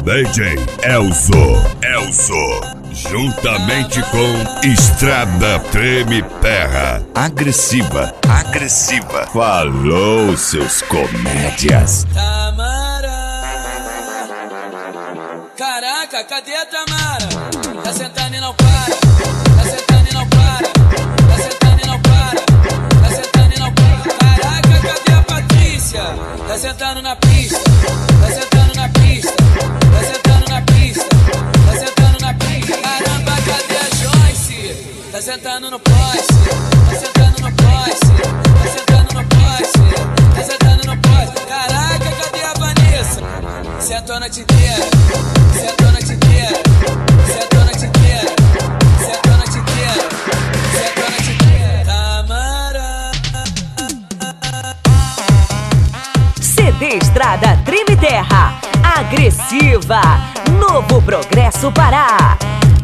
DJ Elzo, juntamente com Estrada Treme Terra, agressiva. Falou, seus comédias. Tamara, caraca, cadê a Tamara? Tá sentando e não para, tá sentando e não para, tá sentando e não para, tá sentando e não para. Caraca, cadê a Patrícia? Tá sentando na pista, tá sentando na pista, tá sentando na pista, tá sentando na pista. Caramba, cadê a Joyce? Tá sentando no poste, tá sentando no poste, tá sentando no poste, tá sentando no poste. Caraca, cadê a Vanessa? Sentou a noite inteira, sentou a noite inteira, sentou a noite inteira, sentou a noite inteira, sentou a noite inteira. Tamara. CD Estrada Treme Terra, agressiva, Novo Progresso Pará.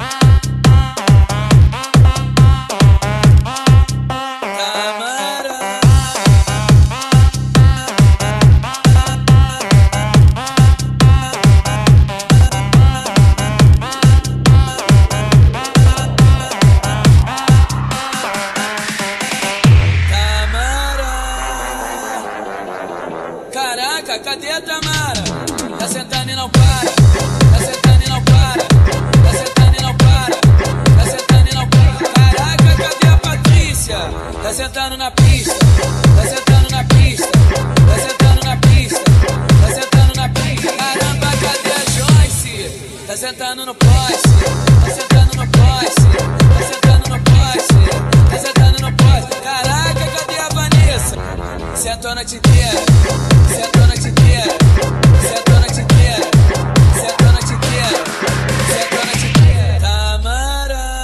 Caraca, cadê a Tamara? Tá sentando e não para, tá sentando e não para, tá sentando e não para, tá sentando e não para. Caraca, cadê a Patrícia? Tá sentando na pista, tá sentando na pista, tá sentando na pista, tá sentando na pista. Caramba, cadê a Joyce? Tá sentando no poste, tá sentando no poste, tá sentando no poste, tá sentando no poste. Caraca, cadê a Vanessa? Sentou a noite inteira, sentou a noite inteira, sentou a noite inteira, sentou a noite inteira, sentou a noite inteira. Tamara.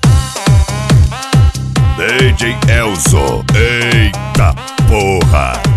DJ Elzo, eita porra.